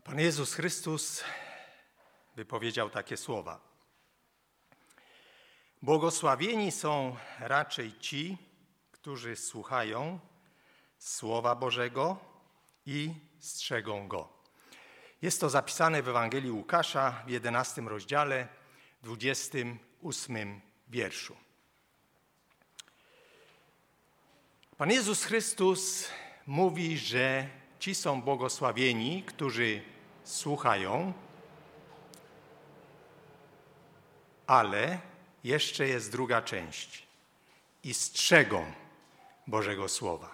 Pan Jezus Chrystus wypowiedział takie słowa. Błogosławieni są raczej ci, którzy słuchają Słowa Bożego i strzegą Go. Jest to zapisane w Ewangelii Łukasza w 11 rozdziale, 28 wierszu. Pan Jezus Chrystus mówi, że ci są błogosławieni, którzy słuchają, ale jeszcze jest druga część i strzegą Bożego Słowa.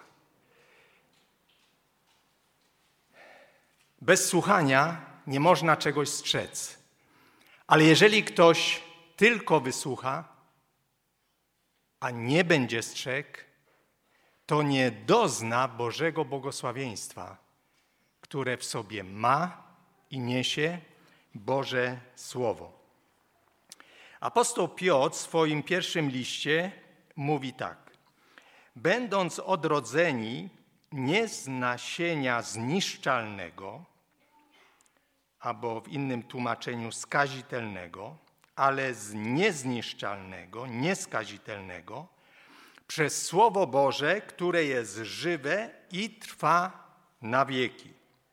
Bez słuchania nie można czegoś strzec, ale jeżeli ktoś tylko wysłucha, a nie będzie strzegł, to nie dozna Bożego błogosławieństwa, które w sobie ma i niesie Boże Słowo. Apostoł Piotr w swoim pierwszym liście mówi tak. Będąc odrodzeni nie z nasienia zniszczalnego, albo w innym tłumaczeniu skazitelnego, ale z niezniszczalnego, nieskazitelnego, przez Słowo Boże, które jest żywe i trwa na wieki.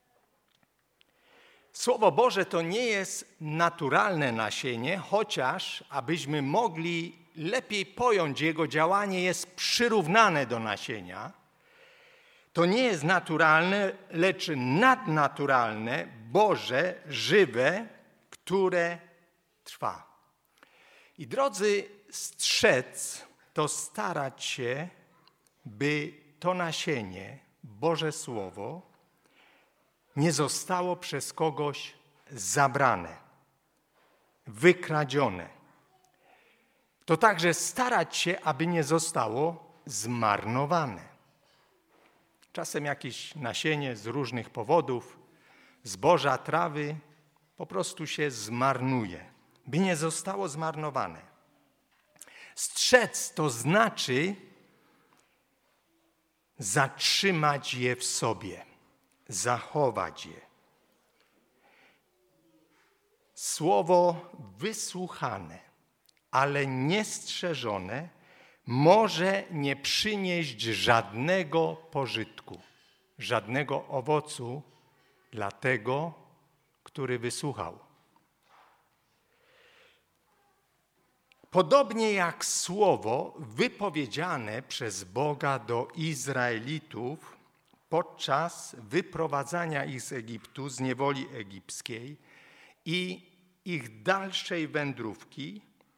Słowo Boże to nie jest naturalne nasienie, chociaż, abyśmy mogli lepiej pojąć jego działanie, jest przyrównane do nasienia. To nie jest naturalne, lecz nadnaturalne, Boże, żywe, które trwa. I drodzy, strzec to starać się, by to nasienie, Boże Słowo, nie zostało przez kogoś zabrane, wykradzione. To także starać się, aby nie zostało zmarnowane. Czasem jakieś nasienie z różnych powodów, zboża, trawy po prostu się zmarnuje, by nie zostało zmarnowane. Strzec to znaczy zatrzymać je w sobie, zachować je. Słowo wysłuchane, ale niestrzeżone może nie przynieść żadnego pożytku, żadnego owocu dla tego, który wysłuchał. Podobnie jak słowo wypowiedziane przez Boga do Izraelitów podczas wyprowadzania ich z Egiptu, z niewoli egipskiej i ich dalszej wędrówki,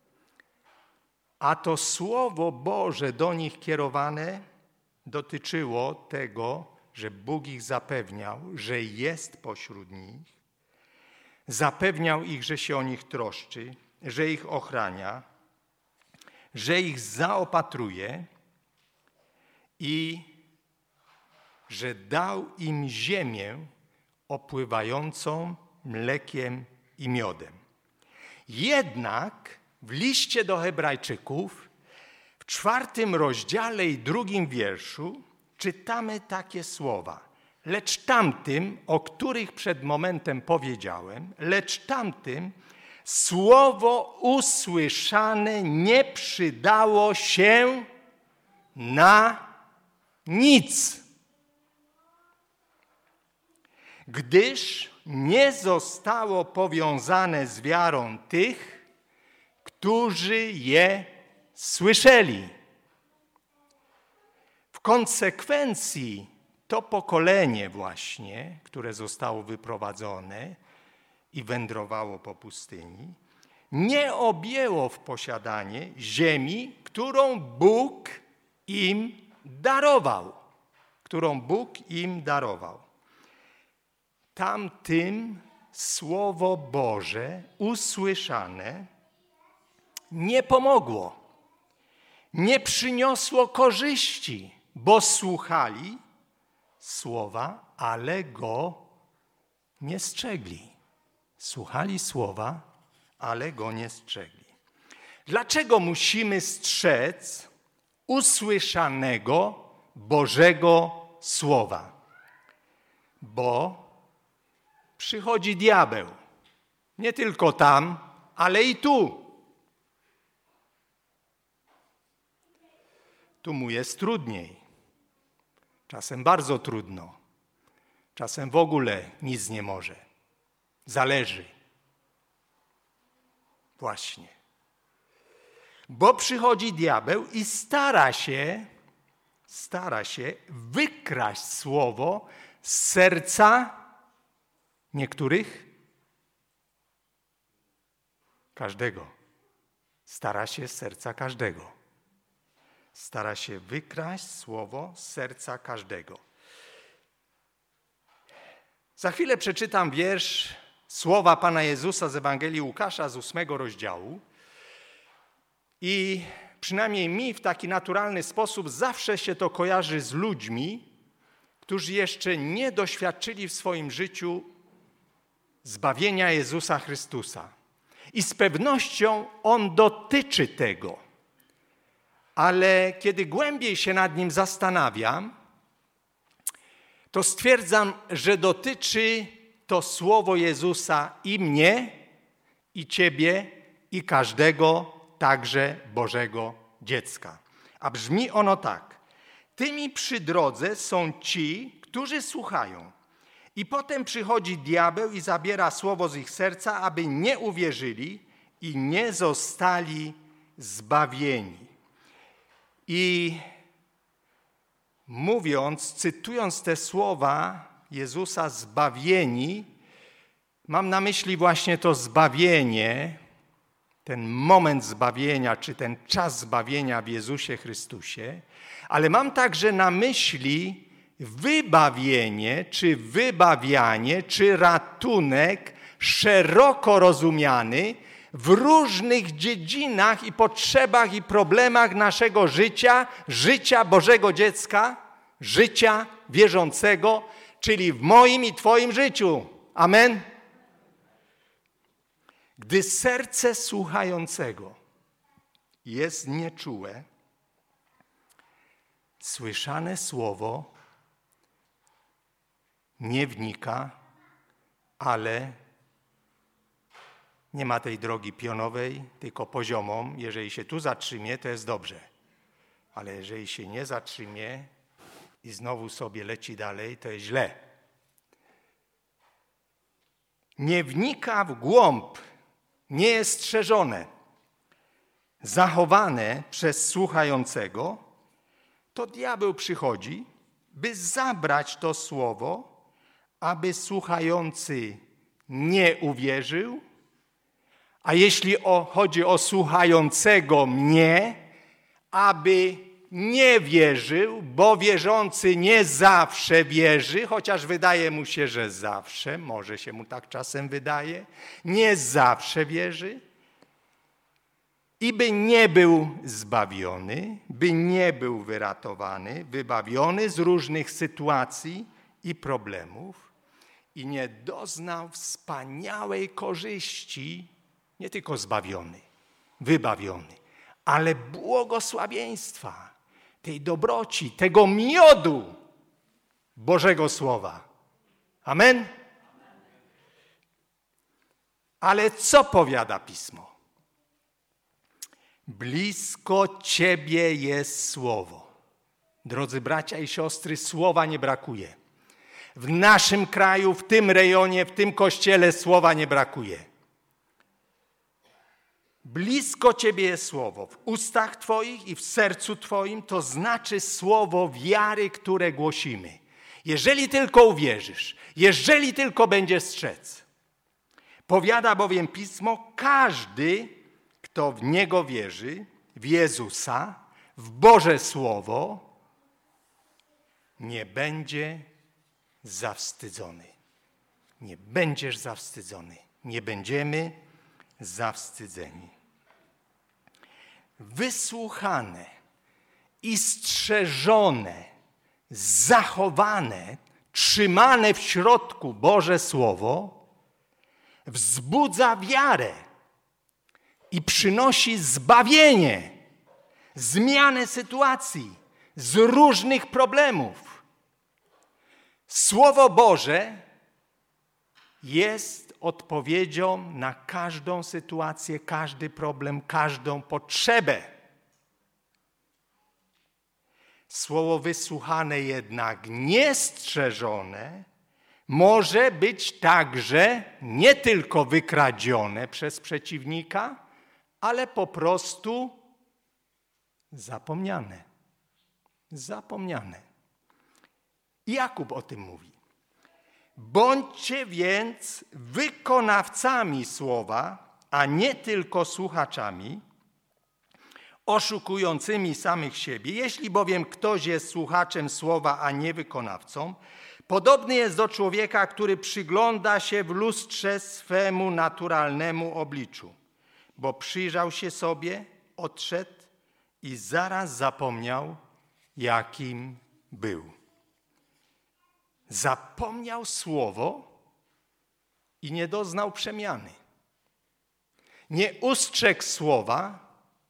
a to Słowo Boże do nich kierowane dotyczyło tego, że Bóg ich zapewniał, że jest pośród nich, zapewniał ich, że się o nich troszczy, że ich ochrania, że ich zaopatruje i że dał im ziemię opływającą mlekiem i miodem. Jednak w liście do Hebrajczyków w 4 rozdziale i 2 wierszu czytamy takie słowa. Lecz tamtym, o których przed momentem powiedziałem, lecz tamtym słowo usłyszane nie przydało się na nic, gdyż nie zostało powiązane z wiarą tych, którzy je słyszeli. W konsekwencji to pokolenie właśnie, które zostało wyprowadzone i wędrowało po pustyni, nie objęło w posiadanie ziemi, którą Bóg im darował. Tamtym Słowo Boże usłyszane nie pomogło, nie przyniosło korzyści, bo słuchali Słowa, ale go nie strzegli. Słuchali Słowa, ale go nie strzegli. Dlaczego musimy strzec usłyszanego Bożego Słowa? Bo przychodzi diabeł. Nie tylko tam, ale i tu. Tu mu jest trudniej. Czasem bardzo trudno. Czasem w ogóle nic nie może. Zależy. Właśnie. Bo przychodzi diabeł i stara się wykraść słowo z serca niektórych, każdego. Stara się z serca każdego. Stara się wykraść słowo z serca każdego. Za chwilę przeczytam wiersz, słowa Pana Jezusa z Ewangelii Łukasza z 8 rozdziału. I przynajmniej mi w taki naturalny sposób zawsze się to kojarzy z ludźmi, którzy jeszcze nie doświadczyli w swoim życiu zbawienia Jezusa Chrystusa. I z pewnością On dotyczy tego. Ale kiedy głębiej się nad nim zastanawiam, to stwierdzam, że dotyczy to słowo Jezusa i mnie, i ciebie, i każdego, także Bożego dziecka. A brzmi ono tak. Tymi przy drodze są ci, którzy słuchają. I potem przychodzi diabeł i zabiera słowo z ich serca, aby nie uwierzyli i nie zostali zbawieni. I mówiąc, cytując te słowa Jezusa zbawieni, mam na myśli właśnie to zbawienie, ten moment zbawienia, czy ten czas zbawienia w Jezusie Chrystusie, ale mam także na myśli wybawienie, czy wybawianie, czy ratunek szeroko rozumiany w różnych dziedzinach i potrzebach i problemach naszego życia, życia Bożego dziecka, życia wierzącego, czyli w moim i Twoim życiu. Amen. Gdy serce słuchającego jest nieczułe, słyszane słowo nie wnika, ale nie ma tej drogi pionowej, tylko poziomą. Jeżeli się tu zatrzymie, to jest dobrze. Ale jeżeli się nie zatrzymie i znowu sobie leci dalej, to jest źle. Nie wnika w głąb, nie jest strzeżone, zachowane przez słuchającego, to diabeł przychodzi, by zabrać to słowo, aby słuchający nie uwierzył, a jeśli chodzi o słuchającego mnie, aby nie wierzył, bo wierzący nie zawsze wierzy, chociaż wydaje mu się, że zawsze, może się mu tak czasem wydaje, nie zawsze wierzy. I by nie był zbawiony, by nie był wyratowany, wybawiony z różnych sytuacji i problemów i nie doznał wspaniałej korzyści, nie tylko zbawiony, wybawiony, ale błogosławieństwa, tej dobroci, tego miodu Bożego Słowa. Amen? Ale co powiada Pismo? Blisko Ciebie jest Słowo. Drodzy bracia i siostry, słowa nie brakuje. W naszym kraju, w tym rejonie, w tym kościele słowa nie brakuje. Blisko Ciebie jest Słowo. W ustach Twoich i w sercu Twoim, to znaczy słowo wiary, które głosimy. Jeżeli tylko uwierzysz, jeżeli tylko będziesz strzec. Powiada bowiem Pismo, każdy, kto w Niego wierzy, w Jezusa, w Boże Słowo, nie będzie zawstydzony. Nie będziesz zawstydzony. Nie będziemy zawstydzeni. Wysłuchane i strzeżone, zachowane, trzymane w środku Boże Słowo wzbudza wiarę i przynosi zbawienie, zmianę sytuacji z różnych problemów. Słowo Boże jest odpowiedzią na każdą sytuację, każdy problem, każdą potrzebę. Słowo wysłuchane jednak niestrzeżone może być także nie tylko wykradzione przez przeciwnika, ale po prostu zapomniane. Zapomniane. I Jakub o tym mówi. Bądźcie więc wykonawcami słowa, a nie tylko słuchaczami, oszukującymi samych siebie. Jeśli bowiem ktoś jest słuchaczem słowa, a nie wykonawcą, podobny jest do człowieka, który przygląda się w lustrze swemu naturalnemu obliczu, bo przyjrzał się sobie, odszedł i zaraz zapomniał, jakim był. Zapomniał słowo i nie doznał przemiany. Nie ustrzegł słowa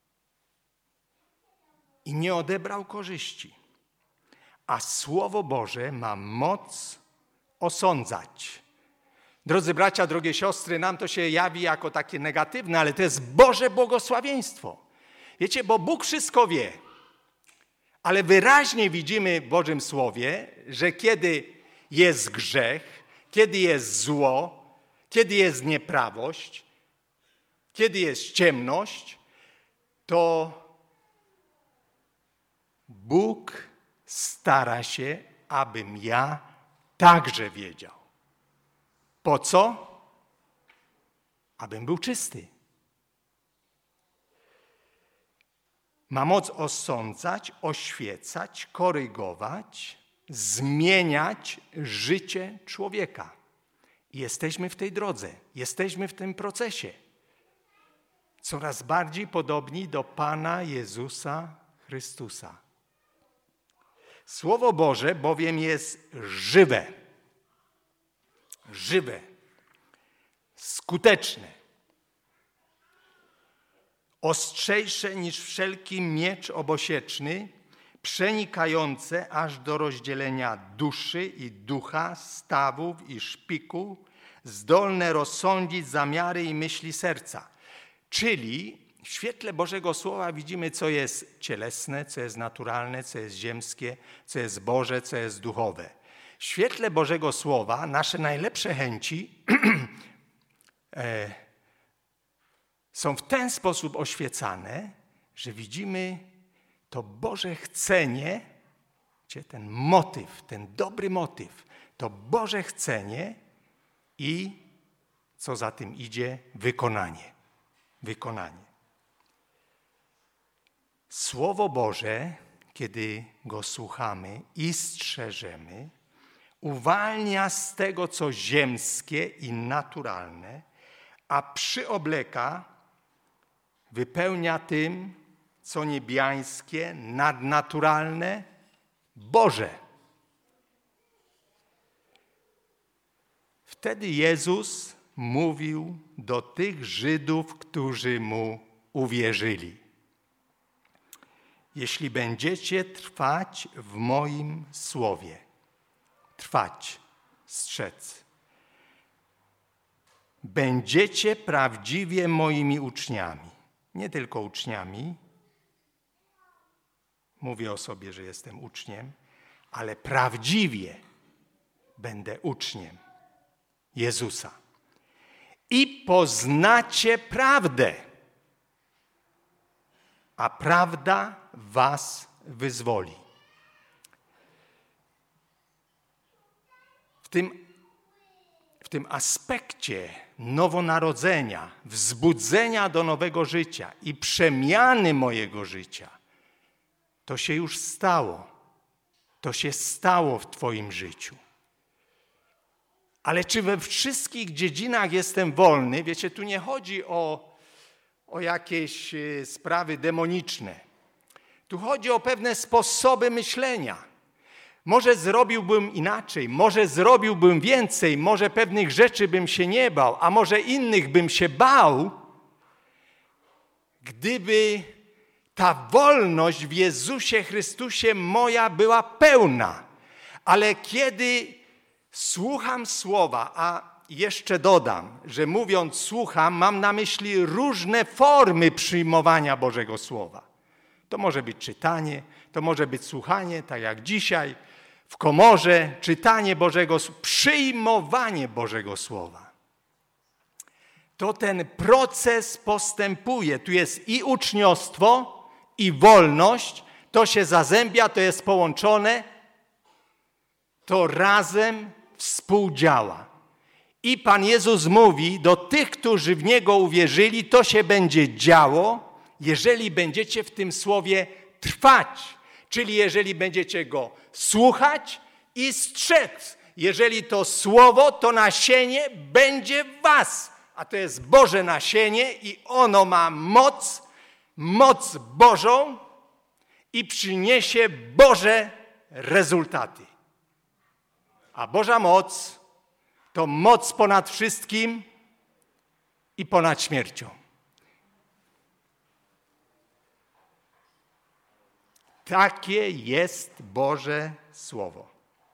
i nie odebrał korzyści. A Słowo Boże ma moc osądzać. Drodzy bracia, drogie siostry, nam to się jawi jako takie negatywne, ale to jest Boże błogosławieństwo. Wiecie, bo Bóg wszystko wie, ale wyraźnie widzimy w Bożym Słowie, że kiedy jest grzech, kiedy jest zło, kiedy jest nieprawość, kiedy jest ciemność, to Bóg stara się, abym ja także wiedział. Po co? Abym był czysty. Ma moc osądzać, oświecać, korygować, zmieniać życie człowieka. I jesteśmy w tej drodze, jesteśmy w tym procesie. Coraz bardziej podobni do Pana Jezusa Chrystusa. Słowo Boże bowiem jest żywe, skuteczne, ostrzejsze niż wszelki miecz obosieczny, przenikające aż do rozdzielenia duszy i ducha, stawów i szpiku, zdolne rozsądzić zamiary i myśli serca. Czyli w świetle Bożego Słowa widzimy, co jest cielesne, co jest naturalne, co jest ziemskie, co jest Boże, co jest duchowe. W świetle Bożego Słowa nasze najlepsze chęci są w ten sposób oświecane, że widzimy to Boże chcenie, ten motyw, ten dobry motyw, to Boże chcenie i co za tym idzie, wykonanie. Słowo Boże, kiedy go słuchamy i strzeżemy, uwalnia z tego, co ziemskie i naturalne, a przyobleka, wypełnia tym, co niebiańskie, nadnaturalne, Boże. Wtedy Jezus mówił do tych Żydów, którzy Mu uwierzyli. Jeśli będziecie trwać w moim słowie, trwać, strzec, będziecie prawdziwie moimi uczniami. Nie tylko uczniami, mówię o sobie, że jestem uczniem, ale prawdziwie będę uczniem Jezusa. I poznacie prawdę, a prawda was wyzwoli. W tym aspekcie nowonarodzenia, wzbudzenia do nowego życia i przemiany mojego życia, to się już stało. To się stało w Twoim życiu. Ale czy we wszystkich dziedzinach jestem wolny? Wiecie, tu nie chodzi o jakieś sprawy demoniczne. Tu chodzi o pewne sposoby myślenia. Może zrobiłbym inaczej, może zrobiłbym więcej, może pewnych rzeczy bym się nie bał, a może innych bym się bał, gdyby ta wolność w Jezusie Chrystusie moja była pełna. Ale kiedy słucham słowa, a jeszcze dodam, że mówiąc słucham, mam na myśli różne formy przyjmowania Bożego Słowa. To może być czytanie, to może być słuchanie, tak jak dzisiaj, w komorze, czytanie Bożego Słowa, przyjmowanie Bożego Słowa. To ten proces postępuje. Tu jest i uczniostwo, i wolność. To się zazębia, to jest połączone. To razem współdziała. I Pan Jezus mówi do tych, którzy w Niego uwierzyli, to się będzie działo, jeżeli będziecie w tym słowie trwać. Czyli jeżeli będziecie Go słuchać i strzec. Jeżeli to słowo, to nasienie będzie w was. A to jest Boże nasienie i ono ma moc Bożą i przyniesie Boże rezultaty. A Boża moc to moc ponad wszystkim i ponad śmiercią. Takie jest Boże Słowo.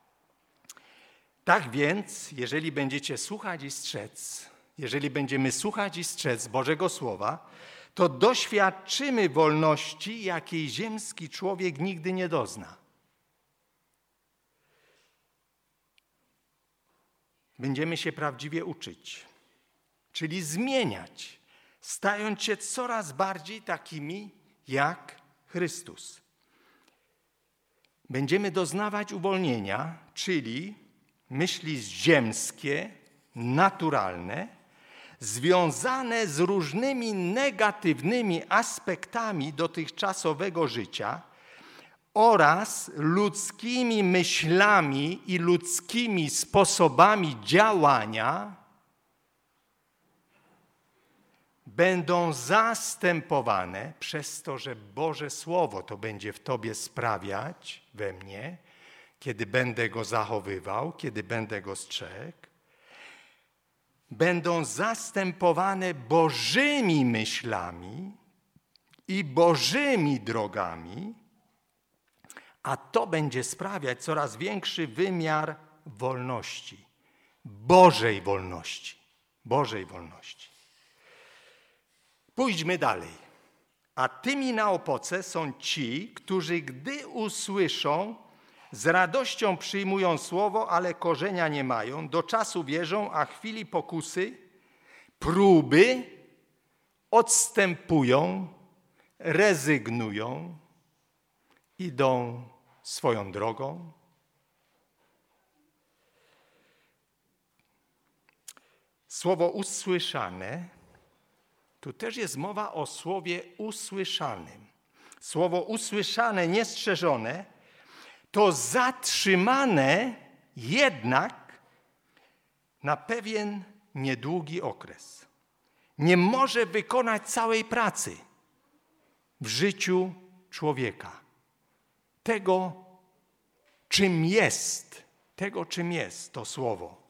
Tak więc, jeżeli będziecie słuchać i strzec, jeżeli będziemy słuchać i strzec Bożego Słowa, to doświadczymy wolności, jakiej ziemski człowiek nigdy nie dozna. Będziemy się prawdziwie uczyć, czyli zmieniać, stając się coraz bardziej takimi jak Chrystus. Będziemy doznawać uwolnienia, czyli myśli ziemskie, naturalne, związane z różnymi negatywnymi aspektami dotychczasowego życia oraz ludzkimi myślami i ludzkimi sposobami działania będą zastępowane przez to, że Boże Słowo to będzie w tobie sprawiać, we mnie, kiedy będę go zachowywał, kiedy będę go strzegł. Będą zastępowane Bożymi myślami i Bożymi drogami, a to będzie sprawiać coraz większy wymiar wolności, Bożej wolności, Bożej wolności. Pójdźmy dalej. A tymi na opoce są ci, którzy gdy usłyszą, z radością przyjmują słowo, ale korzenia nie mają, do czasu wierzą, a chwili pokusy, próby odstępują, rezygnują, idą swoją drogą. Słowo usłyszane, tu też jest mowa o słowie usłyszanym. Słowo usłyszane, niestrzeżone, to zatrzymane jednak na pewien niedługi okres. Nie może wykonać całej pracy w życiu człowieka. Tego, czym jest to słowo.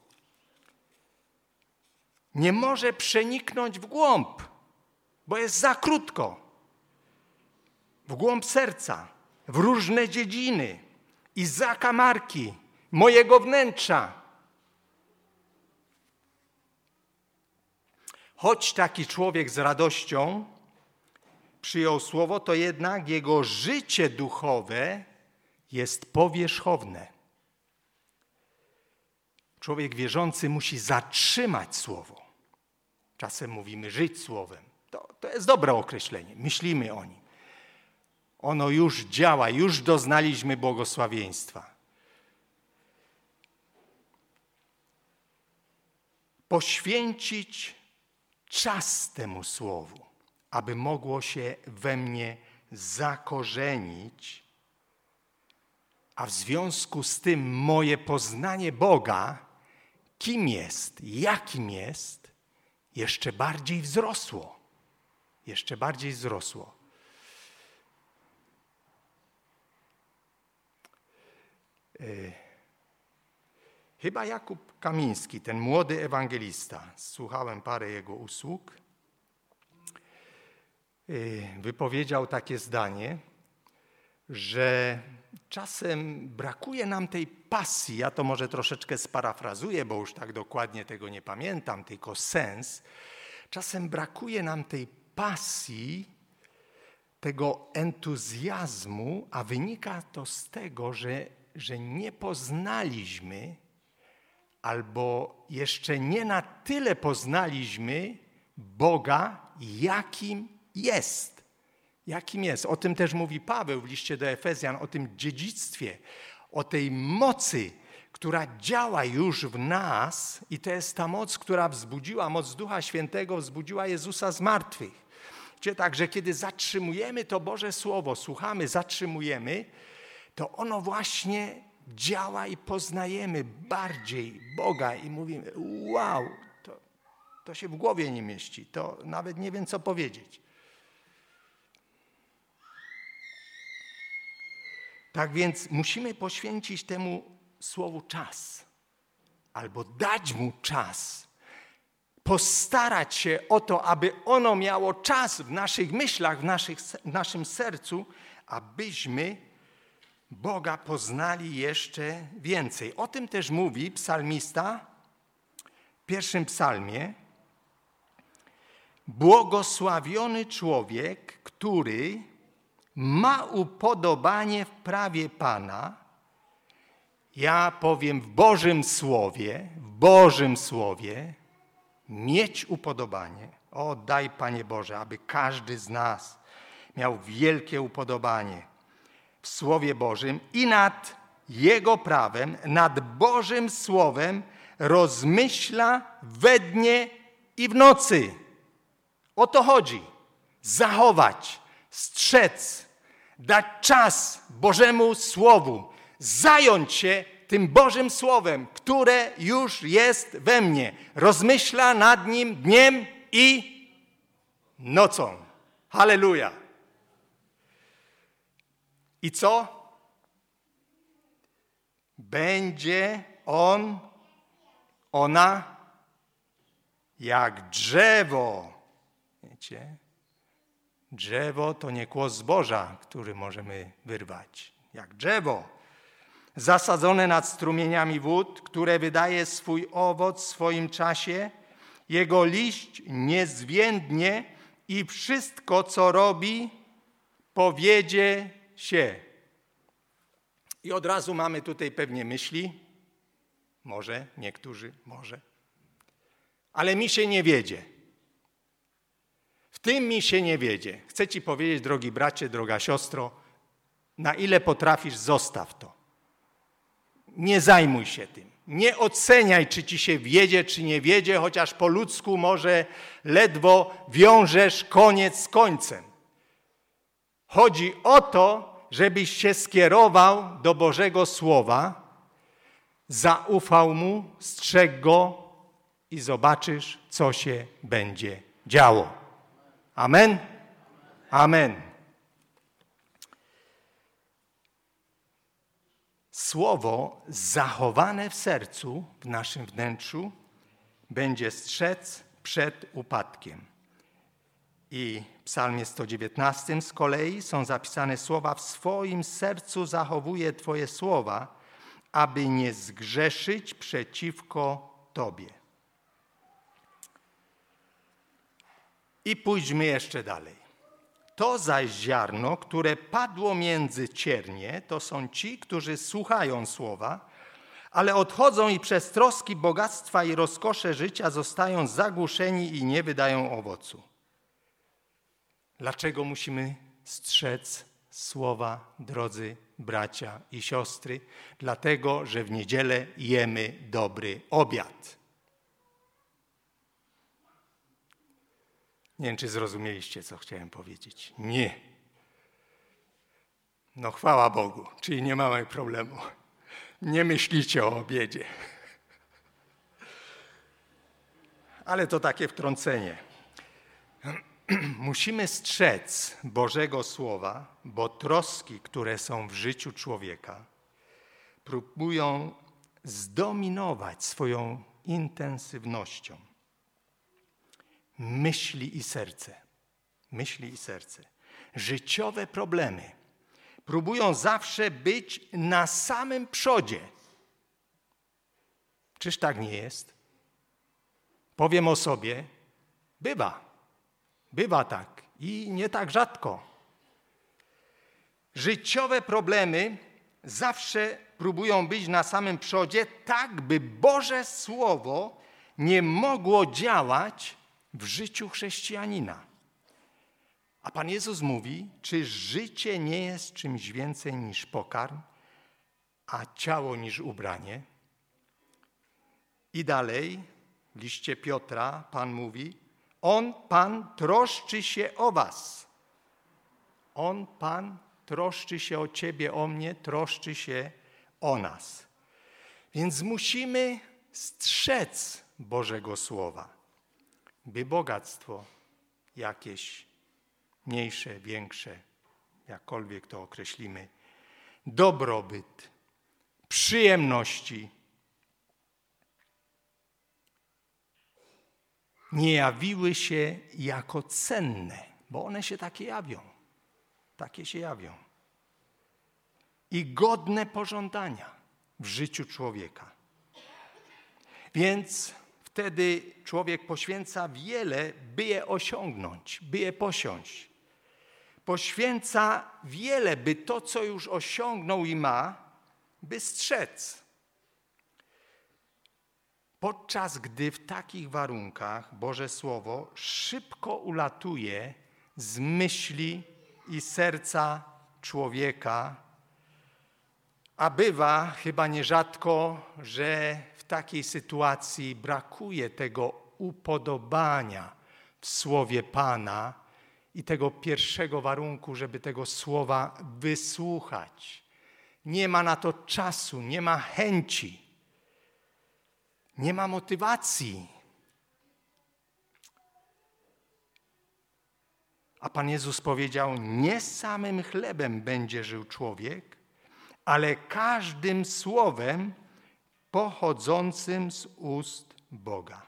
Nie może przeniknąć w głąb, bo jest za krótko. W głąb serca, w różne dziedziny i zakamarki mojego wnętrza. Choć taki człowiek z radością przyjął słowo, to jednak jego życie duchowe jest powierzchowne. Człowiek wierzący musi zatrzymać słowo. Czasem mówimy żyć słowem. To jest dobre określenie. Myślimy o nim. Ono już działa, już doznaliśmy błogosławieństwa. Poświęcić czas temu słowu, aby mogło się we mnie zakorzenić, a w związku z tym moje poznanie Boga, kim jest, jakim jest, jeszcze bardziej wzrosło. Jeszcze bardziej wzrosło. Chyba Jakub Kamiński, ten młody ewangelista, słuchałem parę jego usług, wypowiedział takie zdanie, że czasem brakuje nam tej pasji. Ja to może troszeczkę sparafrazuję, bo już tak dokładnie tego nie pamiętam, tylko sens. Czasem brakuje nam tej pasji, tego entuzjazmu, a wynika to z tego, że nie poznaliśmy albo jeszcze nie na tyle poznaliśmy Boga, jakim jest. Jakim jest. O tym też mówi Paweł w liście do Efezjan, o tym dziedzictwie, o tej mocy, która działa już w nas i to jest ta moc, która moc Ducha Świętego wzbudziła Jezusa z martwych. Także kiedy zatrzymujemy to Boże Słowo, słuchamy, zatrzymujemy, to ono właśnie działa i poznajemy bardziej Boga i mówimy, wow, to się w głowie nie mieści, to nawet nie wiem, co powiedzieć. Tak więc musimy poświęcić temu Słowu czas, albo dać mu czas, postarać się o to, aby ono miało czas w naszych myślach, w naszym sercu, abyśmy Boga poznali jeszcze więcej. O tym też mówi psalmista w 1 psalmie. Błogosławiony człowiek, który ma upodobanie w prawie Pana. Ja powiem w Bożym Słowie, mieć upodobanie. O, daj, Panie Boże, aby każdy z nas miał wielkie upodobanie w Słowie Bożym i nad Jego prawem, nad Bożym Słowem rozmyśla we dnie i w nocy. O to chodzi. Zachować, strzec, dać czas Bożemu Słowu, zająć się tym Bożym Słowem, które już jest we mnie. Rozmyśla nad nim dniem i nocą. Halleluja. I co? Będzie ona jak drzewo. Wiecie? Drzewo to nie kłos zboża, który możemy wyrwać. Jak drzewo. Zasadzone nad strumieniami wód, które wydaje swój owoc w swoim czasie. Jego liść nie zwiędnie i wszystko, co robi, powiedzie się. I od razu mamy tutaj pewnie myśli. Może, niektórzy, może. Ale mi się nie wiedzie. W tym mi się nie wiedzie. Chcę ci powiedzieć, drogi bracie, droga siostro, na ile potrafisz, zostaw to. Nie zajmuj się tym. Nie oceniaj, czy ci się wiedzie, czy nie wiedzie, chociaż po ludzku może ledwo wiążesz koniec z końcem. Chodzi o to, żebyś się skierował do Bożego Słowa, zaufał Mu, strzegł Go i zobaczysz, co się będzie działo. Amen? Amen. Słowo zachowane w sercu, w naszym wnętrzu, będzie strzec przed upadkiem. I w psalmie 119 z kolei są zapisane słowa: w swoim sercu zachowuję Twoje słowa, aby nie zgrzeszyć przeciwko Tobie. I pójdźmy jeszcze dalej. To zaś ziarno, które padło między ciernie, to są ci, którzy słuchają słowa, ale odchodzą i przez troski bogactwa i rozkosze życia zostają zagłuszeni i nie wydają owocu. Dlaczego musimy strzec słowa, drodzy bracia i siostry? Dlatego, że w niedzielę jemy dobry obiad. Nie wiem, czy zrozumieliście, co chciałem powiedzieć. Nie. No chwała Bogu, czyli nie mamy problemu. Nie myślicie o obiedzie. Ale to takie wtrącenie. Musimy strzec Bożego Słowa, bo troski, które są w życiu człowieka, próbują zdominować swoją intensywnością myśli i serce. Życiowe problemy próbują zawsze być na samym przodzie. Czyż tak nie jest? Powiem o sobie, bywa tak i nie tak rzadko. Życiowe problemy zawsze próbują być na samym przodzie, tak by Boże Słowo nie mogło działać w życiu chrześcijanina. A Pan Jezus mówi, czy życie nie jest czymś więcej niż pokarm, a ciało niż ubranie? I dalej w liście Piotra Pan mówi, Pan troszczy się o was. Pan troszczy się o ciebie, o mnie, troszczy się o nas. Więc musimy strzec Bożego Słowa, by bogactwo jakieś mniejsze, większe, jakkolwiek to określimy, dobrobyt, przyjemności nie jawiły się jako cenne, bo one się takie jawią. Takie się jawią. I godne pożądania w życiu człowieka. Więc wtedy człowiek poświęca wiele, by je osiągnąć, by je posiąść. Poświęca wiele, by to, co już osiągnął i ma, by strzec. Podczas gdy w takich warunkach Boże Słowo szybko ulatuje z myśli i serca człowieka, a bywa chyba nierzadko, że w takiej sytuacji brakuje tego upodobania w Słowie Pana i tego pierwszego warunku, żeby tego Słowa wysłuchać. Nie ma na to czasu, nie ma chęci, nie ma motywacji. A Pan Jezus powiedział, nie samym chlebem będzie żył człowiek, ale każdym słowem pochodzącym z ust Boga.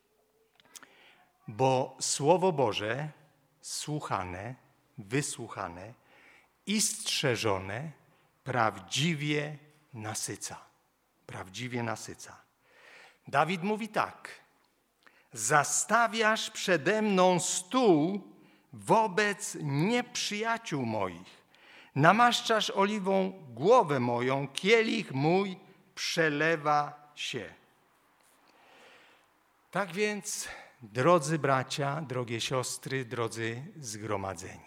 Bo Słowo Boże, słuchane, wysłuchane i strzeżone, prawdziwie nasyca. Prawdziwie nasyca. Dawid mówi tak, zastawiasz przede mną stół wobec nieprzyjaciół moich. Namaszczasz oliwą głowę moją, kielich mój przelewa się. Tak więc, drodzy bracia, drogie siostry, drodzy zgromadzeni,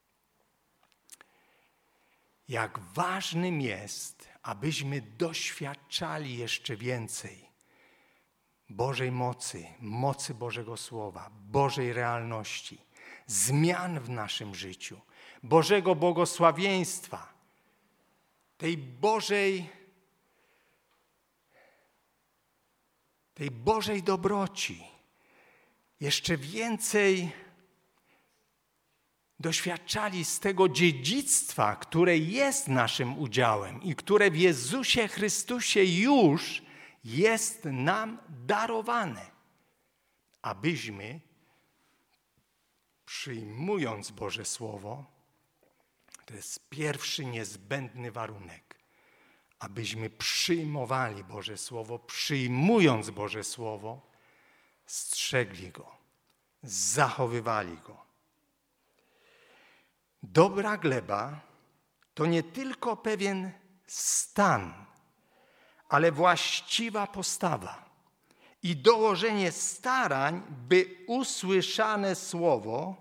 jak ważnym jest, abyśmy doświadczali jeszcze więcej Bożej mocy, mocy Bożego Słowa, Bożej realności, zmian w naszym życiu, Bożego błogosławieństwa, tej Bożej dobroci. Jeszcze więcej doświadczali z tego dziedzictwa, które jest naszym udziałem i które w Jezusie Chrystusie już jest nam darowane, abyśmy, przyjmując Boże Słowo, to jest pierwszy niezbędny warunek, abyśmy przyjmowali Boże Słowo, przyjmując Boże Słowo, strzegli Go, zachowywali Go. Dobra gleba to nie tylko pewien stan, ale właściwa postawa i dołożenie starań, by usłyszane słowo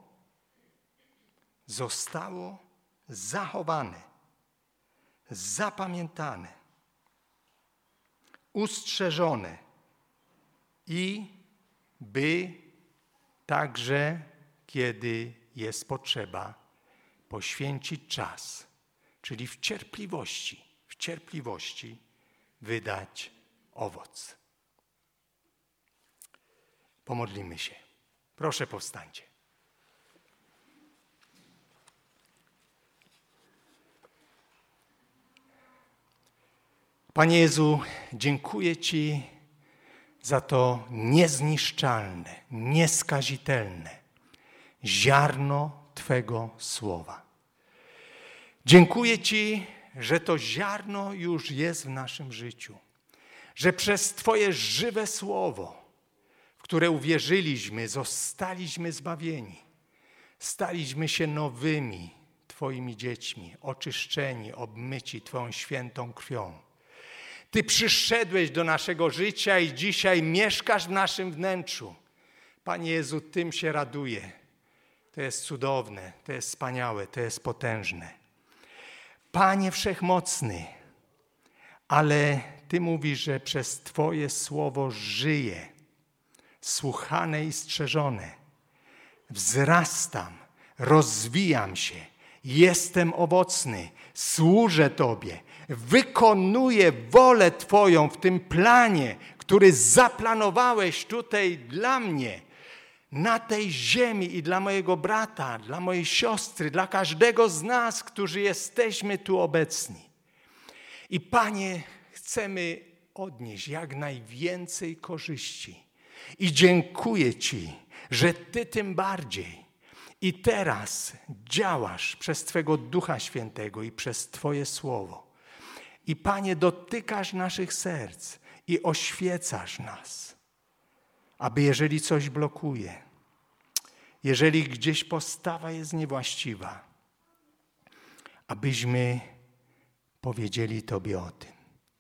zostało zachowane, zapamiętane, ustrzeżone i by także, kiedy jest potrzeba, poświęcić czas, czyli w cierpliwości wydać owoc. Pomodlimy się. Proszę, powstańcie. Panie Jezu, dziękuję Ci za to niezniszczalne, nieskazitelne ziarno Twego Słowa. Dziękuję Ci, że to ziarno już jest w naszym życiu, że przez Twoje żywe słowo, w które uwierzyliśmy, zostaliśmy zbawieni, staliśmy się nowymi Twoimi dziećmi, oczyszczeni, obmyci Twoją świętą krwią. Ty przyszedłeś do naszego życia i dzisiaj mieszkasz w naszym wnętrzu. Panie Jezu, tym się raduję. To jest cudowne, to jest wspaniałe, to jest potężne. Panie Wszechmocny, ale Ty mówisz, że przez Twoje słowo żyję, słuchane i strzeżone. Wzrastam, rozwijam się, jestem owocny, służę Tobie, wykonuję wolę Twoją w tym planie, który zaplanowałeś tutaj dla mnie, na tej ziemi i dla mojego brata, dla mojej siostry, dla każdego z nas, którzy jesteśmy tu obecni. I Panie, chcemy odnieść jak najwięcej korzyści. I dziękuję Ci, że Ty tym bardziej i teraz działasz przez Twego Ducha Świętego i przez Twoje Słowo. I Panie, dotykasz naszych serc i oświecasz nas, aby jeżeli coś blokuje, jeżeli gdzieś postawa jest niewłaściwa, abyśmy powiedzieli Tobie o tym,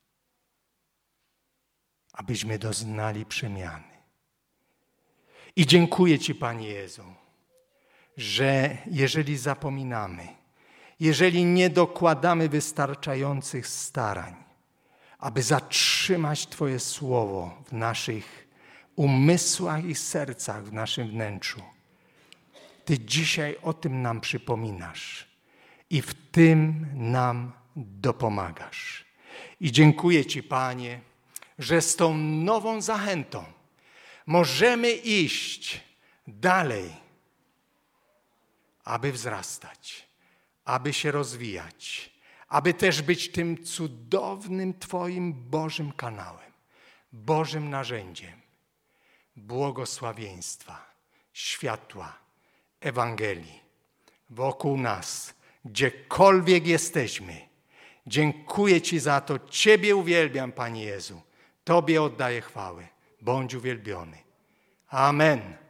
abyśmy doznali przemiany. I dziękuję Ci, Panie Jezu, że jeżeli zapominamy, jeżeli nie dokładamy wystarczających starań, aby zatrzymać Twoje słowo w naszych umysłach i sercach, w naszym wnętrzu, Ty dzisiaj o tym nam przypominasz i w tym nam dopomagasz. I dziękuję Ci, Panie, że z tą nową zachętą możemy iść dalej, aby wzrastać, aby się rozwijać, aby też być tym cudownym Twoim Bożym kanałem, Bożym narzędziem błogosławieństwa, światła, Ewangelii wokół nas, gdziekolwiek jesteśmy. Dziękuję Ci za to. Ciebie uwielbiam, Panie Jezu. Tobie oddaję chwałę. Bądź uwielbiony. Amen.